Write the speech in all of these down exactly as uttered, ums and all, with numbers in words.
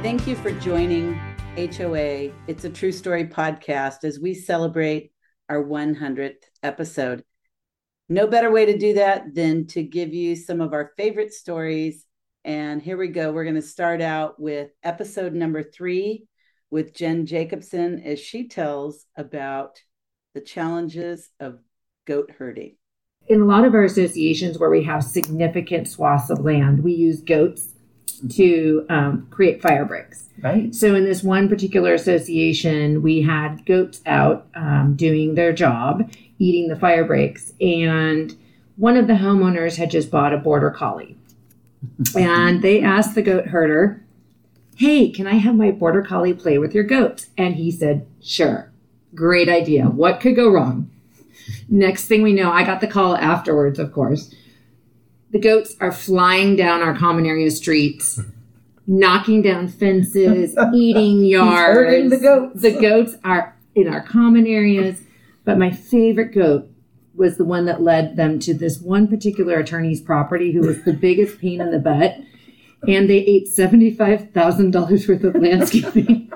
Thank you for joining H O A. It's a True Story podcast as we celebrate our one hundredth episode. No better way to do that than to give you some of our favorite stories. And here we go. We're going to start out with episode number three with Jen Jacobson as she tells about the challenges of goat herding. In a lot of our associations where we have significant swaths of land, we use goats to um, create fire breaks. Right. So in this one particular association, we had goats out um, doing their job, eating the fire breaks. And one of the homeowners had just bought a border collie. And they asked the goat herder, "Hey, can I have my border collie play with your goats?" And he said, "Sure. Great idea. What could go wrong?" Next thing we know, I got the call afterwards, of course. The goats are flying down our common area streets, knocking down fences, eating yards. The goats. The goats are in our common areas. But my favorite goat was the one that led them to this one particular attorney's property who was the biggest pain in the butt. And they ate seventy-five thousand dollars worth of landscaping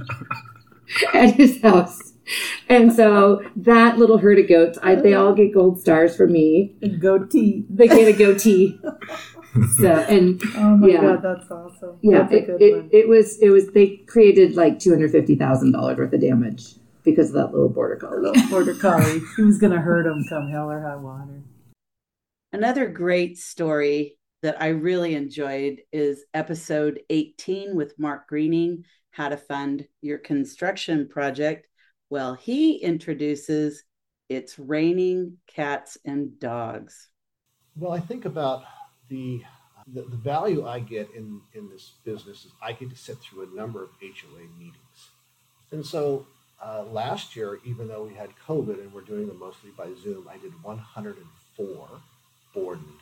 at his house. And so that little herd of goats, I, they all get gold stars from me. A goatee. They get a goatee. So, and oh my yeah. God, that's awesome. Yeah, that's a it, good it, one. it was, it was, they created like two hundred fifty thousand dollars worth of damage because of that little border collie. Little border collie. He was going to hurt him come hell or high water. Another great story that I really enjoyed is episode eighteen with Mark Greening, How to Fund Your Construction Project. Well, he introduces It's Raining Cats and Dogs. Well, I think about the, the the value I get in, in this business is I get to sit through a number of H O A meetings. And so uh, last year, even though we had COVID and we're doing them mostly by Zoom, I did one hundred four board meetings.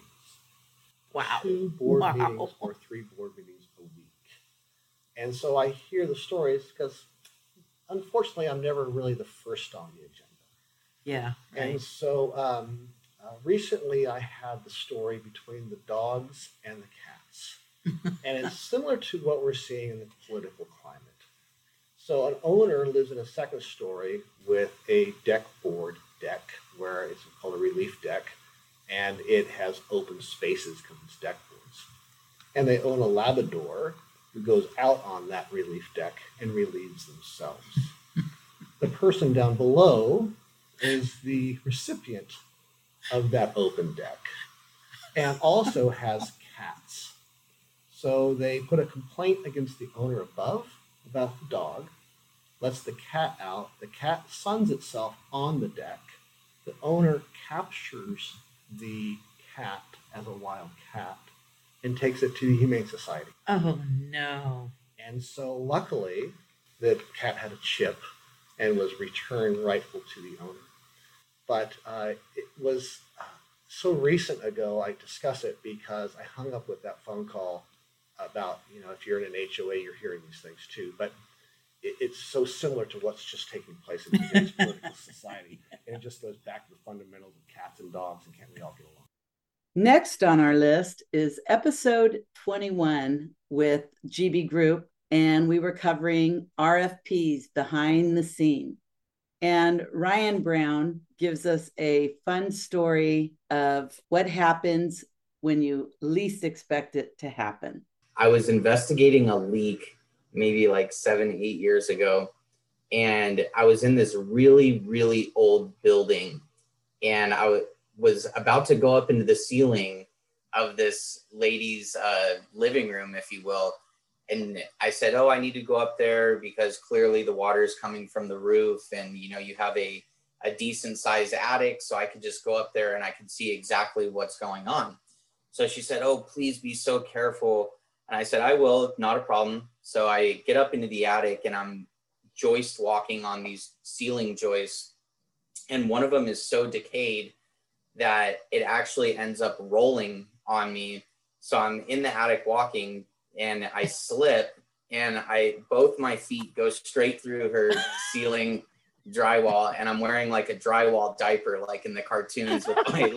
Wow. Two board Wow. meetings or three board meetings a week. And so I hear the stories because unfortunately, I'm never really the first on the agenda. Yeah. Right. And so um, uh, recently I had the story between the dogs and the cats. And it's similar to what we're seeing in the political climate. So an owner lives in a second story with a deck board deck where it's called a relief deck. And it has open spaces because it's deck boards. And they own a Labrador who goes out on that relief deck and relieves themselves. The person down below is the recipient of that open deck and also has cats. So they put a complaint against the owner above about the dog, lets the cat out. The cat suns itself on the deck. The owner captures the cat as a wild cat and takes it to the Humane Society. Oh, no. And so luckily, the cat had a chip and was returned rightful to the owner. But uh, it was uh, so recent ago, I discuss it because I hung up with that phone call about, you know, if you're in an H O A, you're hearing these things too. But it, it's so similar to what's just taking place in today's political society. And it just goes back to the fundamentals of cats and dogs and can't we all get along? Next on our list is episode twenty-one with G B Group, and we were covering R F Ps, behind the scene. And Ryan Brown gives us a fun story of what happens when you least expect it to happen. I was investigating a leak maybe like seven, eight years ago, and I was in this really, really old building, and I was was about to go up into the ceiling of this lady's uh, living room, if you will. And I said, oh, I need to go up there because clearly the water is coming from the roof. And, you know, you have a, a decent sized attic. So I could just go up there and I could see exactly what's going on. So she said, oh, please be so careful. And I said, I will, not a problem. So I get up into the attic and I'm joist walking on these ceiling joists. And one of them is so decayed that it actually ends up rolling on me. So I'm in the attic walking and I slip and I both my feet go straight through her ceiling drywall, and I'm wearing like a drywall diaper like in the cartoons with my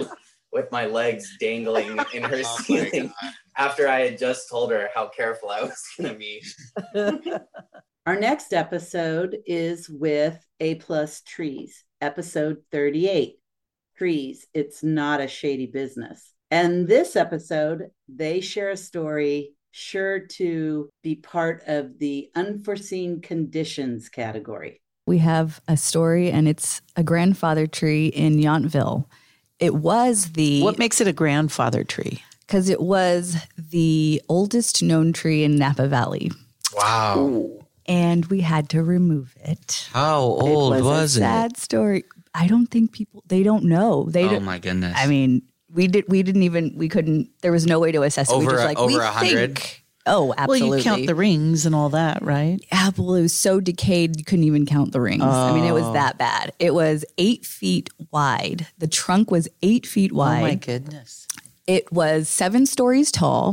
with my legs dangling in her Oh my ceiling God. after I had just told her how careful I was going to be. Our next episode is with A Plus Trees, episode thirty-eight. Trees, it's not a shady business. And this episode, they share a story sure to be part of the unforeseen conditions category. We have a story, and it's a grandfather tree in Yountville. It was the... What makes it a grandfather tree? Because it was the oldest known tree in Napa Valley. Wow. Ooh. And we had to remove it. How old it was, was a it? sad story. I don't think people, they don't know. They Oh don't, my goodness. I mean, we did. We didn't even. We couldn't. There was no way to assess it. Over we just a- like over we a hundred? think. Oh, absolutely. Well, you count the rings and all that, right? Apple it was so decayed you couldn't even count the rings. I mean, it was Oh. that bad. It was eight feet wide. The trunk was eight feet wide. Oh my goodness. It was seven stories tall.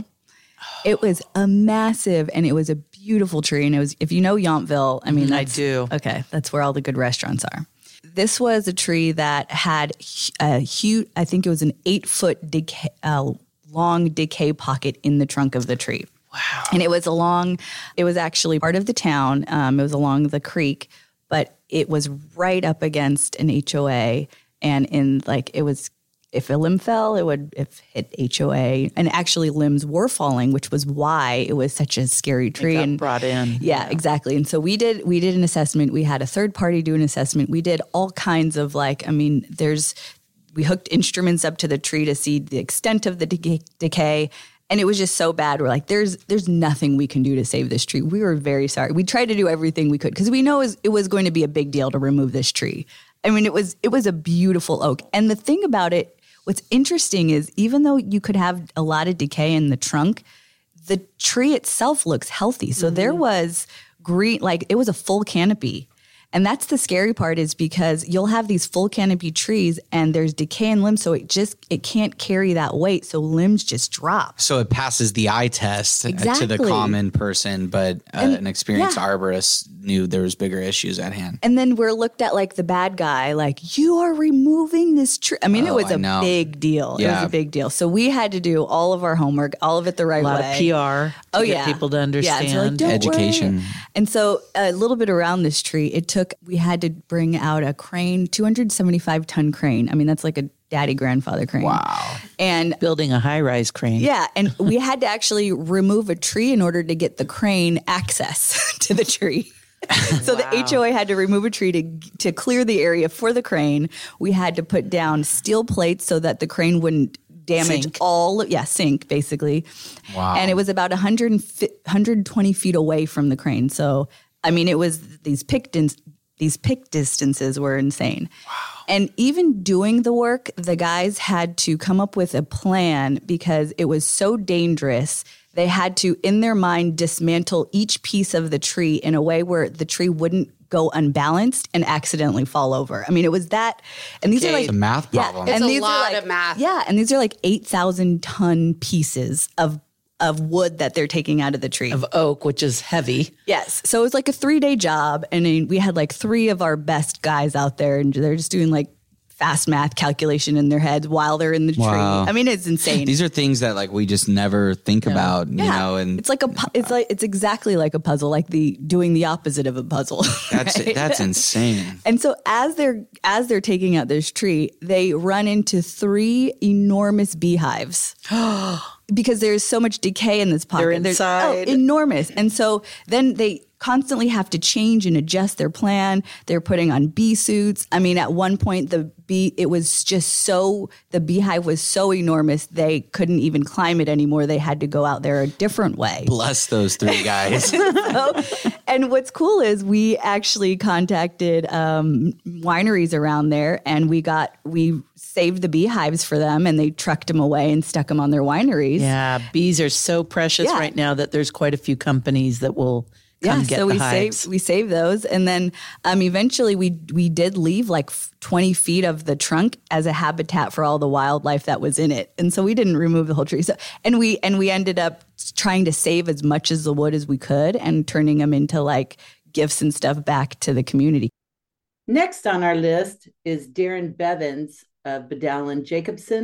It was a massive, and it was a beautiful tree. And it was, if you know Yountville, I mean, Mm, I that's, do. Okay, that's where all the good restaurants are. This was a tree that had a huge, I think it was an eight foot decay, uh, long decay pocket in the trunk of the tree. Wow. And it was along, it was actually part of the town. Um, it was along the creek, but it was right up against an H O A. And in like, it was, if a limb fell, it would if hit H O A. And actually limbs were falling, which was why it was such a scary tree. It got and brought in. Yeah, exactly. And so we did we did an assessment. We had a third party do an assessment. We did all kinds of like, I mean, there's we hooked instruments up to the tree to see the extent of the decay, decay. And it was just so bad. We're like, there's there's nothing we can do to save this tree. We were very sorry. We tried to do everything we could because we know it was, it was going to be a big deal to remove this tree. I mean, it was it was a beautiful oak. And the thing about it, what's interesting is even though you could have a lot of decay in the trunk, the tree itself looks healthy. So mm-hmm. there was green, like it was a full canopy. And that's the scary part is because you'll have these full canopy trees and there's decay in limbs. So it just, it can't carry that weight. So limbs just drop. So it passes the eye test Exactly. to the common person, but uh, And- an experienced yeah. arborist knew there was bigger issues at hand. And then we're looked at like the bad guy, like you are removing this tree. I mean, it Oh, was I a know. big deal. It Yeah. was a big deal. So we had to do all of our homework, all of it the right A lot way. of P R to Oh, get yeah. people to Yeah, understand. so like, don't Education. worry. And so a little bit around this tree, it took, we had to bring out a crane, two hundred seventy-five ton crane. I mean, that's like a daddy grandfather crane. Wow. And Building a high rise crane. yeah, and we had to actually remove a tree in order to get the crane access to the tree. So Wow. the H O A had to remove a tree to to clear the area for the crane. We had to put down steel plates so that the crane wouldn't damage Sink. all, yeah, sink basically. Wow. And it was about one hundred, one hundred twenty feet away from the crane. So, I mean, it was these pick, dis- these pick distances were insane. Wow. And even doing the work, the guys had to come up with a plan because it was so dangerous. They had to, in their mind, dismantle each piece of the tree in a way where the tree wouldn't go unbalanced and accidentally fall over. I mean, it was that. And these are Okay. like It's a math yeah, problem. It's and a these are lot like- of math. Yeah, and these are like eight thousand ton pieces of of wood that they're taking out of the tree. Of oak, which is heavy. Yes. So it was like a three day job. And then we had like three of our best guys out there and they're just doing like fast math calculation in their heads while they're in the Wow. tree. I mean, it's insane. These are things that like we just never think about, you yeah. know, and it's like a, pu- it's like, it's exactly like a puzzle, like the doing the opposite of a puzzle. that's right? that's insane. And so as they're as they're taking out this tree, they run into three enormous beehives. Because there's so much decay in this pocket. They're There's- inside. oh, enormous. And so then they constantly have to change and adjust their plan. They're putting on bee suits. I mean, at one point, the bee, it was just so, the beehive was so enormous, they couldn't even climb it anymore. They had to go out there a different way. Bless those three guys. So, and what's cool is we actually contacted um, wineries around there and we got, we saved the beehives for them and they trucked them away and stuck them on their wineries. Yeah, bees are so precious Yeah. right now that there's quite a few companies that will come Yeah, get so the we hives. saved we saved those, and then um, eventually we we did leave like twenty feet of the trunk as a habitat for all the wildlife that was in it, and so we didn't remove the whole tree. So and we and we ended up trying to save as much as the wood as we could and turning them into like gifts and stuff back to the community. Next on our list is Darren Bevins of Bedell and Jacobson.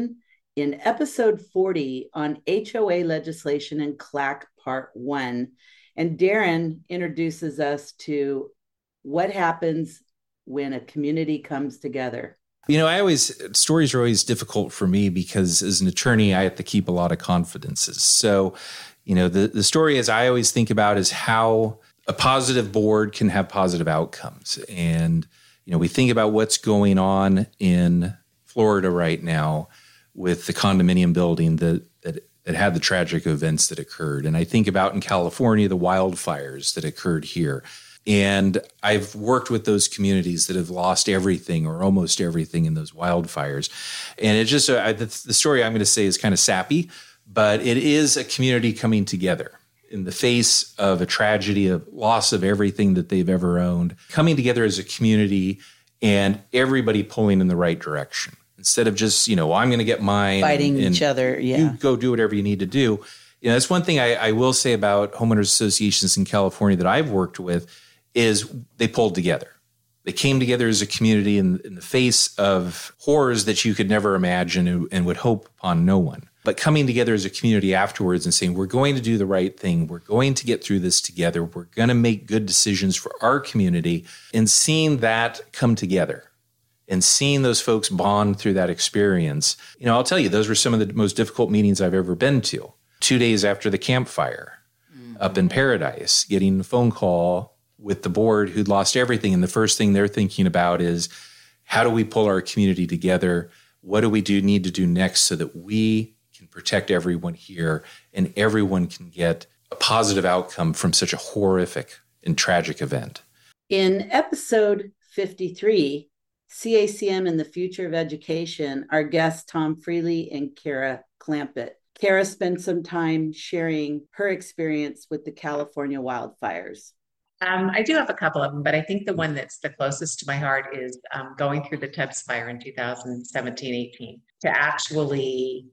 in episode forty on H O A legislation and CLAC part one. And Darren introduces us to what happens when a community comes together. You know, I always, stories are always difficult for me because as an attorney, I have to keep a lot of confidences. So, you know, the, the story as I always think about is how a positive board can have positive outcomes. And, you know, we think about what's going on in Florida right now with the condominium building that, that, that had the tragic events that occurred. And I think about in California, the wildfires that occurred here. And I've worked with those communities that have lost everything or almost everything in those wildfires. And it just, uh, the, the story I'm going to say is kind of sappy, but it is a community coming together in the face of a tragedy of loss of everything that they've ever owned, coming together as a community and everybody pulling in the right direction. Instead of just, you know, well, I'm going to get mine. Fighting and, and each other, yeah. You go do whatever you need to do. You know, that's one thing I, I will say about homeowners associations in California that I've worked with is they pulled together. They came together as a community in, in the face of horrors that you could never imagine and, and would hope upon no one. But coming together as a community afterwards and saying, we're going to do the right thing. We're going to get through this together. We're going to make good decisions for our community, and seeing that come together and seeing those folks bond through that experience. You know, I'll tell you, those were some of the most difficult meetings I've ever been to. Two days after the campfire mm-hmm. up in Paradise, getting a phone call with the board who'd lost everything. And the first thing they're thinking about is, how do we pull our community together? What do we do need to do next so that we can protect everyone here and everyone can get a positive outcome from such a horrific and tragic event? In episode fifty-three, C A C M and the Future of Education, our guests Tom Freely and Kara Clampett. Kara spent some time sharing her experience with the California wildfires. Um, I do have a couple of them, but I think the one that's the closest to my heart is um, going through the Tubbs fire in two thousand seventeen eighteen. To actually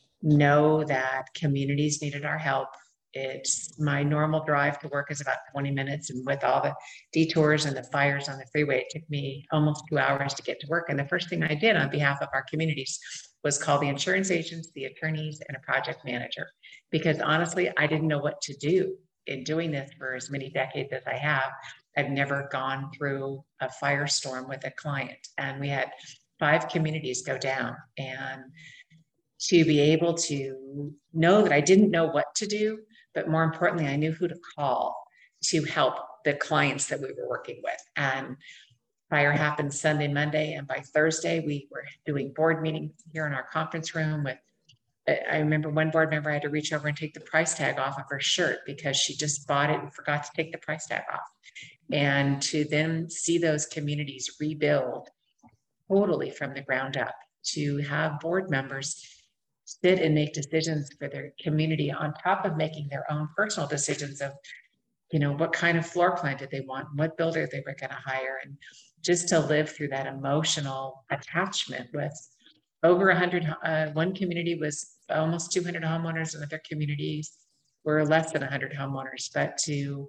know that communities needed our help. It's my normal drive to work is about twenty minutes. And with all the detours and the fires on the freeway, it took me almost two hours to get to work. And the first thing I did on behalf of our communities was call the insurance agents, the attorneys, and a project manager. Because honestly, I didn't know what to do. In doing this for as many decades as I have, I've never gone through a firestorm with a client. And we had five communities go down. And to be able to know that I didn't know what to do, but more importantly, I knew who to call to help the clients that we were working with. And fire happened Sunday, Monday, and by Thursday, we were doing board meetings here in our conference room with I remember one board member had to reach over and take the price tag off of her shirt because she just bought it and forgot to take the price tag off. And to then see those communities rebuild totally from the ground up, to have board members sit and make decisions for their community on top of making their own personal decisions of, you know, what kind of floor plan did they want, what builder they were going to hire, and just to live through that emotional attachment with over one hundred, uh, one community was almost two hundred homeowners, and other communities were less than one hundred homeowners. But to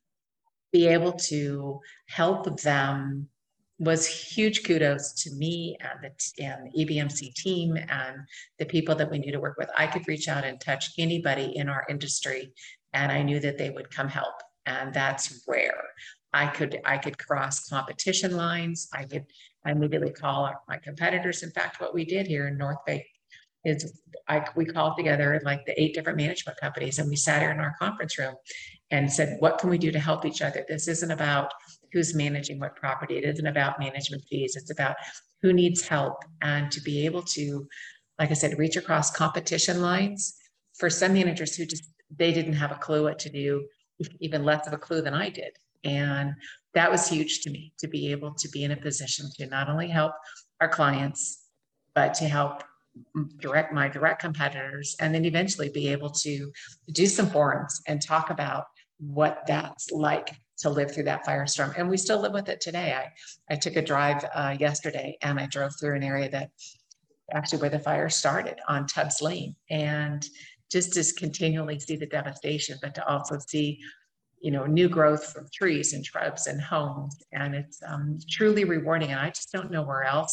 be able to help them was huge kudos to me and the, and the E B M C team and the people that we knew to work with. I could reach out and touch anybody in our industry, and I knew that they would come help. And that's rare. I could I could cross competition lines. I could immediately call our, my competitors. In fact, what we did here in North Bay is I, we called together like the eight different management companies, and we sat here in our conference room and said, what can we do to help each other? This isn't about who's managing what property. It isn't about management fees. It's about who needs help. And to be able to, like I said, reach across competition lines for some managers who just, they didn't have a clue what to do, even less of a clue than I did. And that was huge to me, to be able to be in a position to not only help our clients, but to help direct my direct competitors, and then eventually be able to do some forums and talk about what that's like to live through that firestorm. And we still live with it today. I, I took a drive uh, yesterday, and I drove through an area that actually where the fire started on Tubbs Lane, and just to continually see the devastation, but to also see, you know, new growth from trees and shrubs and homes. And it's um, truly rewarding. And I just don't know where else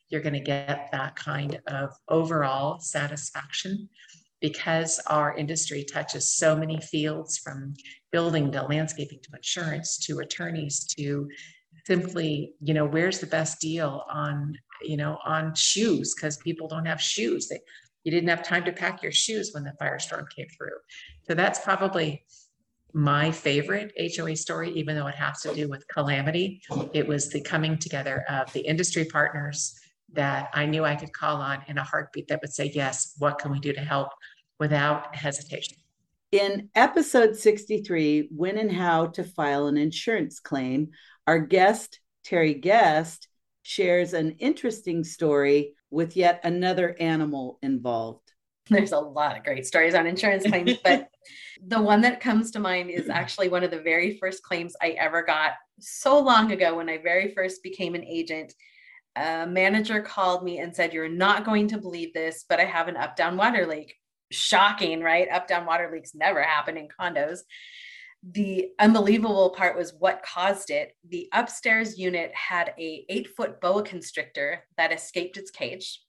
you're going to get that kind of overall satisfaction, because our industry touches so many fields, from building to landscaping to insurance to attorneys to simply, you know, where's the best deal on, you know, on shoes, because people don't have shoes. They, you didn't have time to pack your shoes when the firestorm came through. So that's probably my favorite H O A story, even though it has to do with calamity. It was the coming together of the industry partners that I knew I could call on in a heartbeat that would say, yes, what can we do to help, without hesitation. In episode sixty-three, When and How to File an Insurance Claim, our guest, Terry Guest, shares an interesting story with yet another animal involved. There's a lot of great stories on insurance claims, but the one that comes to mind is actually one of the very first claims I ever got so long ago when I very first became an agent. A manager called me and said, "You're not going to believe this, but I have an up-down water leak." Shocking, right? Up-down water leaks never happen in condos. The unbelievable part was what caused it. The upstairs unit had a eight-foot boa constrictor that escaped its cage,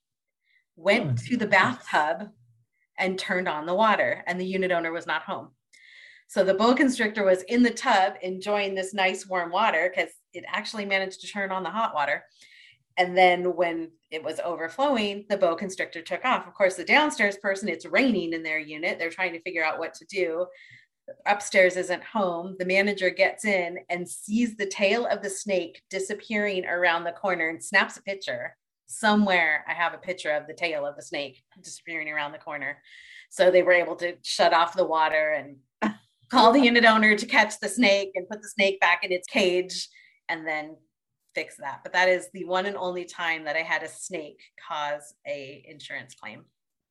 went to the bathtub, and turned on the water, and the unit owner was not home. So the boa constrictor was in the tub enjoying this nice warm water because it actually managed to turn on the hot water. And then when it was overflowing, the boa constrictor took off. Of course, the downstairs person, it's raining in their unit. They're trying to figure out what to do. Upstairs isn't home. The manager gets in and sees the tail of the snake disappearing around the corner and snaps a picture. Somewhere I have a picture of the tail of the snake disappearing around the corner. So they were able to shut off the water and call the unit owner to catch the snake and put the snake back in its cage and then fix that. But that is the one and only time that I had a snake cause a insurance claim.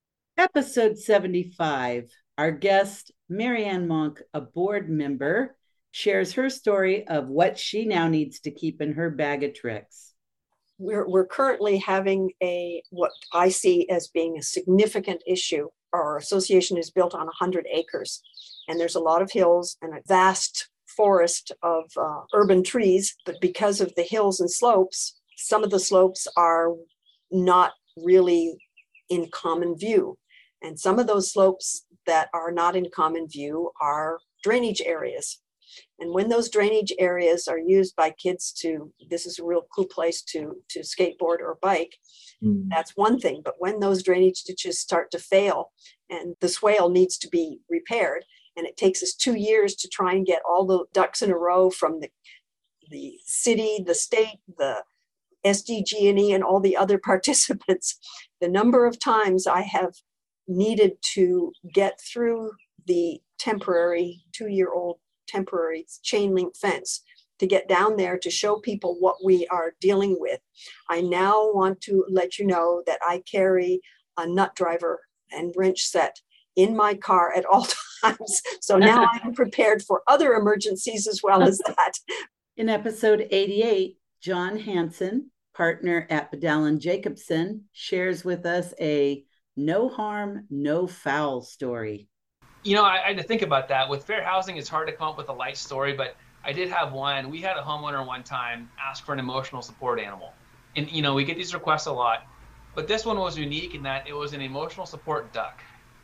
Episode seventy-five, our guest, Marianne Monk, a board member, shares her story of what she now needs to keep in her bag of tricks. We're, we're currently having a, what I see as being a significant issue. Our association is built on one hundred acres, and there's a lot of hills and a vast forest of uh, urban trees. But because of the hills and slopes, some of the slopes are not really in common view. And some of those slopes that are not in common view are drainage areas. And when those drainage areas are used by kids to, this is a real cool place to, to skateboard or bike, mm. that's one thing. But when those drainage ditches start to fail and the swale needs to be repaired, and it takes us two years to try and get all the ducks in a row from the, the city, the state, the S D G and E, and all the other participants, the number of times I have needed to get through the temporary, two-year-old temporary chain link fence to get down there to show people what we are dealing with. I now want to let you know that I carry a nut driver and wrench set in my car at all times. So now I'm prepared for other emergencies as well as that. In episode eighty-eight, John Hansen, partner at Badal and Jacobson, shares with us a no harm, no foul story. You know, I, I had to think about that. With fair housing, it's hard to come up with a light story, but I did have one. We had a homeowner one time ask for an emotional support animal. And, you know, we get these requests a lot, but this one was unique in that it was an emotional support duck.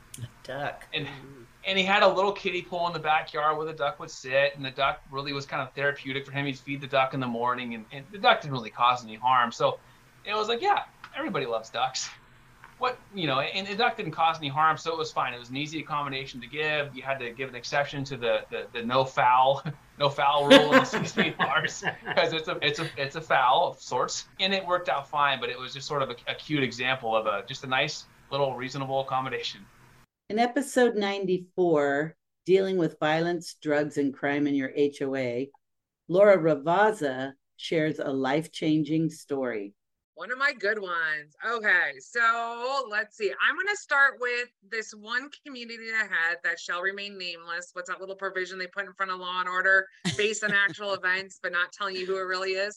A duck. And and he had a little kiddie pool in the backyard where the duck would sit, and the duck really was kind of therapeutic for him. He'd feed the duck in the morning, and, and the duck didn't really cause any harm. So it was like, yeah, everybody loves ducks. What, you know, and the duck didn't cause any harm, so it was fine. It was an easy accommodation to give. You had to give an exception to the the, the no foul, no foul rule in the six feet bars because it's a it's a it's a foul of sorts, and it worked out fine. But it was just sort of a, a cute example of a just a nice little reasonable accommodation. In episode ninety-four, dealing with violence, drugs, and crime in your H O A, Laura Ravazza shares a life-changing story. One of my good ones. Okay, so let's see. I'm going to start with this one community I had that shall remain nameless. What's that little provision they put in front of Law and Order based on actual events, but not telling you who it really is?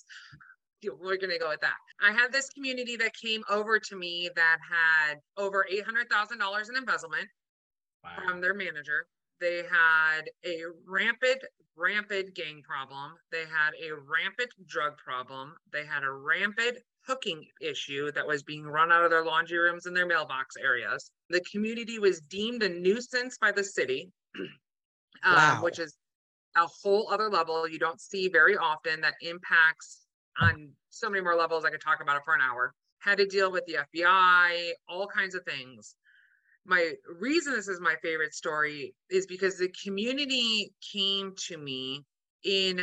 We're going to go with that. I had this community that came over to me that had over eight hundred thousand dollars in embezzlement wow. from their manager. They had a rampant, rampant gang problem. They had a rampant drug problem. They had a rampant hooking issue that was being run out of their laundry rooms and their mailbox areas. The community was deemed a nuisance by the city, um, Wow. which is a whole other level you don't see very often that impacts on so many more levels. I could talk about it for an hour. Had to deal with the F B I, all kinds of things. My reason this is my favorite story is because the community came to me in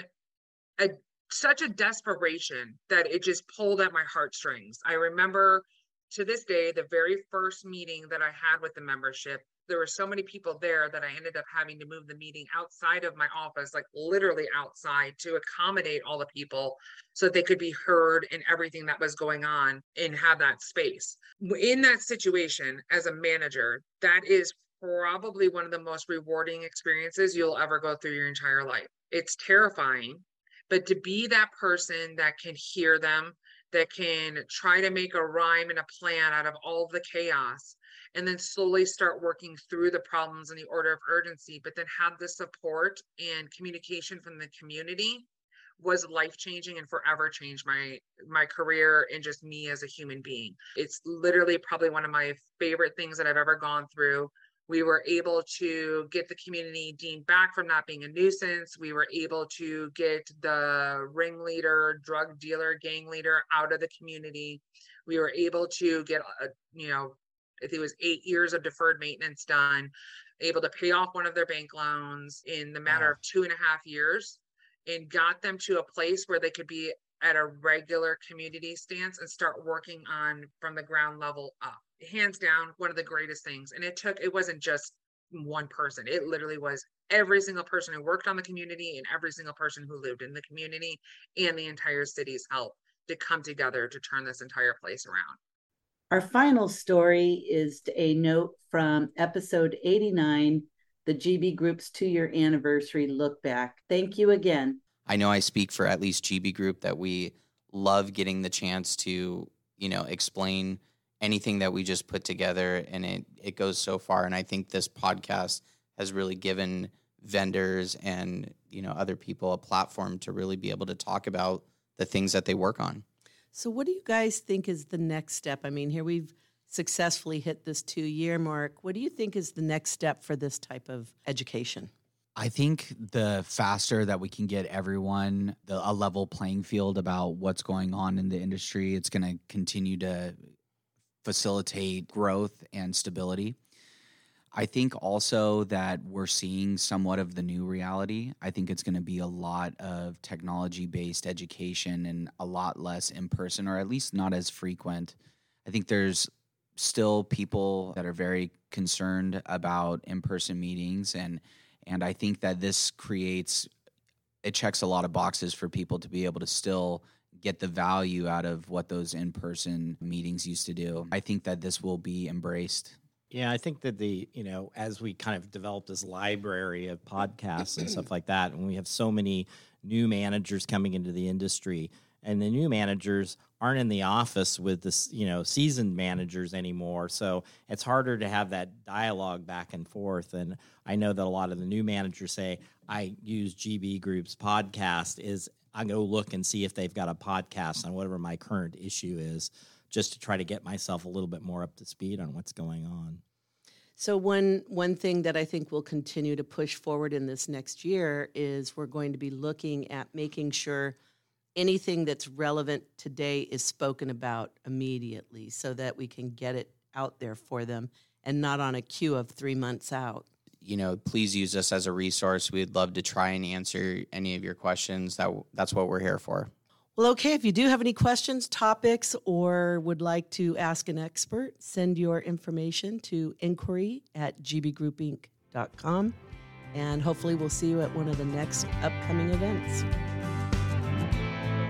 a such a desperation that it just pulled at my heartstrings. I remember to this day, the very first meeting that I had with the membership, there were so many people there that I ended up having to move the meeting outside of my office, like literally outside, to accommodate all the people so that they could be heard in everything that was going on and have that space. In that situation, as a manager, that is probably one of the most rewarding experiences you'll ever go through your entire life. It's terrifying, but to be that person that can hear them, that can try to make a rhyme and a plan out of all the chaos, and then slowly start working through the problems in the order of urgency, but then have the support and communication from the community, was life-changing and forever changed my my career and just me as a human being. It's literally probably one of my favorite things that I've ever gone through. We were able to get the community deemed back from not being a nuisance. We were able to get the ringleader, drug dealer, gang leader out of the community. We were able to get, a, you know, I think it was eight years of deferred maintenance done, able to pay off one of their bank loans in the matter Wow. of two and a half years, and got them to a place where they could be at a regular community stance and start working on from the ground level up. Hands down, one of the greatest things. And it took, it wasn't just one person. It literally was every single person who worked on the community and every single person who lived in the community and the entire city's help to come together to turn this entire place around. Our final story is a note from episode eighty-nine, the G B Group's two-year anniversary look back. Thank you again. I know I speak for at least G B Group that we love getting the chance to, you know, explain anything that we just put together, and it, it goes so far. And I think this podcast has really given vendors and, you know, other people a platform to really be able to talk about the things that they work on. So what do you guys think is the next step? I mean, here we've successfully hit this two-year mark. What do you think is the next step for this type of education? I think the faster that we can get everyone the, a level playing field about what's going on in the industry, it's going to continue to facilitate growth and stability. I think also that we're seeing somewhat of the new reality. I think it's going to be a lot of technology-based education and a lot less in-person, or at least not as frequent. I think there's still people that are very concerned about in-person meetings, and and I think that this creates, it checks a lot of boxes for people to be able to still get the value out of what those in-person meetings used to do. I think that this will be embraced. Yeah, I think that the, you know, as we kind of develop this library of podcasts and stuff like that, and we have so many new managers coming into the industry, and the new managers aren't in the office with this, you know, seasoned managers anymore. So it's harder to have that dialogue back and forth. And I know that a lot of the new managers say, I use G B Group's podcast is I go look and see if they've got a podcast on whatever my current issue is, just to try to get myself a little bit more up to speed on what's going on. So one one thing that I think we'll continue to push forward in this next year is we're going to be looking at making sure anything that's relevant today is spoken about immediately so that we can get it out there for them and not on a queue of three months out. You know, please use us as a resource. We'd love to try and answer any of your questions. That That's what we're here for. Well, okay, if you do have any questions, topics, or would like to ask an expert, send your information to inquiry at g b group inc dot com, and hopefully we'll see you at one of the next upcoming events.